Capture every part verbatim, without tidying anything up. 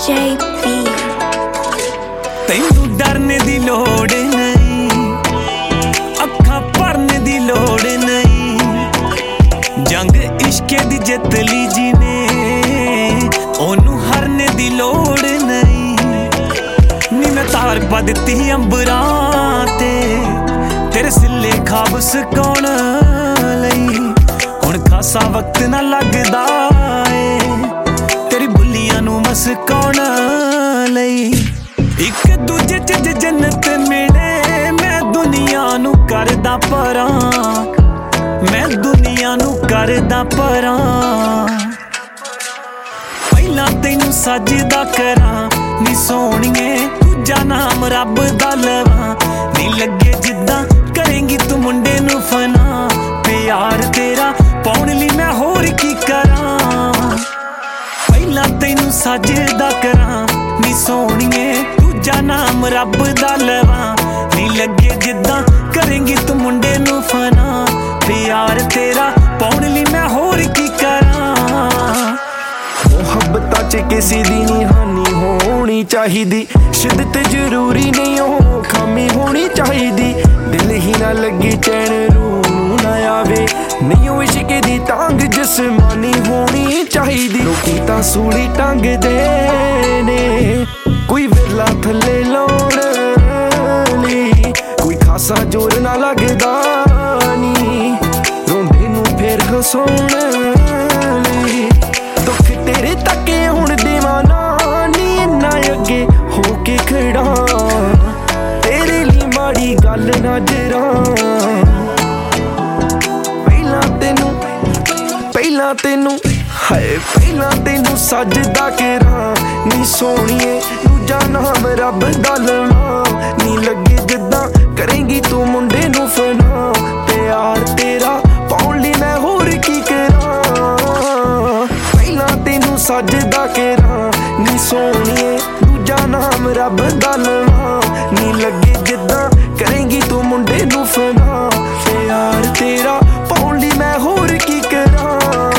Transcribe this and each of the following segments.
J P ਤੈਨੂੰ ਡਰਨੇ ਦੀ ਲੋੜ ਨਹੀਂ, ਅੱਖਾਂ ਭਰਨੇ ਦੀ ਲੋੜ ਨਹੀਂ। ਜੰਗ ਇਸ਼ਕੇ ਦੀ ਜਿੱਤ ਲਈ ਜਿਹਨੇ, ਉਹਨੂੰ ਹਾਰਨੇ ਦੀ ਲੋੜ ਨਹੀਂ। ਨੀ ਮੈਂ ਤਾਰ ਪਾ ਦਿੱਤੀ ਅੰਬਰਾਂ ਤੇ, ਤੇਰੇ ਸਿੱਲੇ ਖਾਬ ਸਕਾਉਣ ਲਈ। ਹੁਣ ਖਾਸਾ ਵਕਤ ਨਾ ਲੱਗਦਾ ਏ, ਤੇਰੀ ਬੁੱਲੀਆਂ ਨੂੰ ਮਸਕਾਉਣ ਲਈ। ਇੱਕ ਦੂਜੇ ਚ ਜੰਨਤ ਮਿਲੇ, ਮੈਂ ਦੁਨੀਆ ਨੂੰ ਕਰਦਾ ਪਰਾਂ, ਮੈਂ ਦੁਨੀਆ ਨੂੰ ਕਰਦਾ ਪਰਾਂ। ਪਹਿਲਾਂ ਤੈਨੂੰ ਸਜਦਾ ਕਰਾਂ ਨੀ ਸੋਹਣੀਏ, ਦੂਜਾ ਨਾਮ ਰੱਬ ਦਾ ਲਵਾਂ। ਨੀ ਲੱਗੇ ਜਿੱਦਾਂ ਕਰੇਂਗੀ ਤੂੰ ਮੁੰਡੇ ਨੂੰ ਫਨਾ, ਪਿਆਰ ਤੇਰਾ ਪਾਉਣ ਲਈ ਮੈਂ ਹੋਰ ਕੀ ਕਰਾਂ। ਪਹਿਲਾਂ ਤੈਨੂੰ ਸਜਦਾ ਕਰਾਂ ਨੀ ਸੋਹਣੀਏ, ਦੂਜਾ ਨਾਮ ਰੱਬ ਦਾ ਲਵਾਂ। ਨੀ ਲੱਗੇ ਜਿੱਦਾਂ ਕਰੇਂਗੀ ਤੂੰ ਮੁੰਡੇ ਨੂੰ ਫਨਾ, ਪਿਆਰ ਤੇਰਾ ਪਾਉਣ ਲਈ ਮੈਂ ਹੋਰ ਕੀ ਕਰਾਂ। ਮੁਹੱਬਤਾਂ ਚ ਕਿਸੇ ਦੀ ਨੀ ਹਾਨੀ ਹੋਣੀ ਚਾਹੀਦੀ, ਸ਼ਿੱਦਤ ਜ਼ਰੂਰੀ ਨਹੀਂ ਉਹ ਖਾਮੀ ਹੋਣੀ ਚਾਹੀਦੀ। ਦਿਲ ਹੀ ਨਾ ਲੱਗੇ ਚੈਨ ਰੂਹ ਨੂੰ ਨਾ ਆਵੇ, ਨਹੀਂ ਉਹ ਇਸ਼ਕ ਦੀ ਤਾਂਗ ਜਿਸਮਾਨੀ ਹੋਣੀ ਚਾਹੀਦੀ। ਲੋਕੀ ਤਾਂ ਸੂਲੀ ਟੰਗਦੇ ਨੇ, ਕੋਈ ਵਿਰਲਾ ਥੱਲੇ ਲਾਉਣ ਲਈ, ਕੋਈ ਖਾਸਾ ਜ਼ੋਰ ਨਾ ਲੱਗਦਾ ਨੀ, ਰੋਂਦੇ ਨੂੰ ਫੇਰ ਹਸਾਉਣ ਲਈ। ਦੁੱਖ ਤੇਰੇ ਤੱਕੇ ਹੁਣ ਦੇਵਾਂ ਨਾ ਨੀ, ਇੰਨਾ ਅੱਗੇ ਹੋ ਕੇ ਖੜਾ, ਤੇਰੇ ਲਈ ਮਾੜੀ ਗੱਲ ਨਾ ਜਰਾਂ। ਪਹਿਲਾਂ ਤੈਨੂੰ ਪਹਿਲਾਂ ਤੈਨੂੰ ਹਾਏ ਪਹਿਲਾਂ ਤੈਨੂੰ ਸਜਦਾ ਕਰਾਂ ਨੀ ਸੋਹਣੀਏ, ਦੂਜਾ ਨਾਮ ਰੱਬ ਦਾ ਲਵਾਂ। ਨੀ ਲੱਗੇ ਜਿੱਦਾਂ ਕਰੇਂਗੀ ਤੂੰ ਮੁੰਡੇ ਨੂੰ ਫਨਾ, ਪਿਆਰ ਤੇਰਾ ਪਾਉਣ ਲਈ ਮੈਂ ਹੋਰ ਕੀ ਕਰਾਂ। ਪਹਿਲਾਂ ਤੈਨੂੰ ਸਜਦਾ ਕਰਾਂ ਨੀ ਸੋਹਣੀਏ, ਦੂਜਾ ਨਾਮ ਰੱਬ ਦਾ ਲਵਾਂ। ਨੀ ਲੱਗੇ ਜਿੱਦਾਂ ਕਰੇਂਗੀ ਤੂੰ ਮੁੰਡੇ ਨੂੰ ਫਨਾ, ਪਿਆਰ ਤੇਰਾ ਪਾਉਣ ਲਈ ਮੈਂ ਹੋਰ ਕੀ ਕਰਾਂ।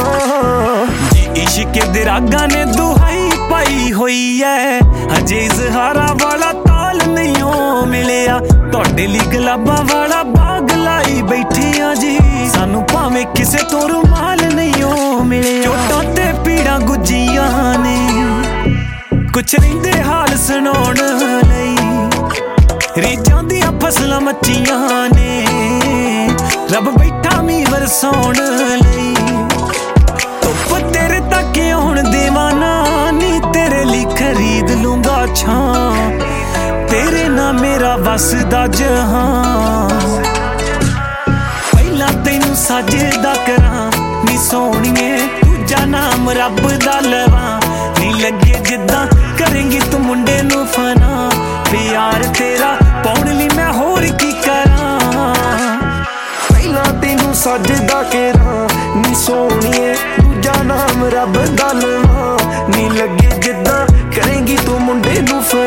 ਇਸ਼ਕ ਦੇ ਰਾਗਾਂ ਨੇ ਦੁਹਾਈ ਪਾਈ ਹੋਈ ਐ, ਹਜੇ ਇਜ਼ਹਾਰਾਂ ਵਾਲਾ ਤਾਲ ਨਹੀਂ ਓ ਮਿਲਿਆ। ਤੁਹਾਡੇ ਲਈ ਗੁਲਾਬਾਂ ਵਾਲਾ ਬਾਗ ਲਾਈ ਬੈਠੇ ਆ ਜੀ, ਸਾਨੂੰ ਭਾਵੇਂ ਕਿਸੇ ਤੋਂ ਰੁਮਾਲ ਨਹੀਂ ਓ ਮਿਲਿਆ। ਚੋਟਾਂ ਤੇ ਪੀੜਾਂ ਗੁੱਜੀਆਂ ਨੇ, ਕੁਛ ਰਹਿੰਦੇ ਹਾਲ ਸੁਣਾਉਣ ਲਈ। ਰੀਝਾਂ ਦੀਆਂ ਫਸਲਾਂ ਮੱਚੀਆਂ ਨੇ, ਰੱਬ ਬੈਠਾ ਮੀਂਹ ਵਰਸਾਉਣ ਲਈ। ਧੁੱਪ ਤੇਰੇ ਤੱਕ ਆਉਣ ਦੇਵਾਂ ਨਾ ਨੀ, ਤੇਰੇ ਲਈ ਖਰੀਦ ਲੂੰਗਾ ਛਾਂ, ਤੇਰੇ ਨਾਲ ਮੇਰਾ ਵਸਦਾ ਜਹਾਂ। ਪਹਿਲਾਂ ਤੈਨੂੰ ਸਜਦਾ ਕਰਾਂ ਨੀ ਸੋਹਣੀਏ, ਦੂਜਾ ਨਾਮ ਰੱਬ ਦਾ ਲਵਾਂ। ਨੀ ਲੱਗੇ ਜਿੱਦਾਂ ਕਰੇਂਗੀ ਤੂੰ ਮੁੰਡੇ ਨੂੰ ਫਨਾ, ਪਿਆਰ ਤੇਰਾ ਪਾਉਣ ਲਈ ਮੈਂ ਹੋਰ ਕੀ ਕਰਾਂ। ਪਹਿਲਾਂ ਤੈਨੂੰ ਸਜਦਾ ਕਰਾਂ ਨੀ ਸੋਹਣੀਏ, ਦੂਜਾ ਨਾਮ ਰੱਬ ਦਾ ਲਵਾਂ। ਨੀ ਲੱਗੇ ਜਿੱਦਾਂ ਕਰੇਂਗੀ ਤੂੰ ਮੁੰਡੇ ਨੂੰ ਫਨਾ,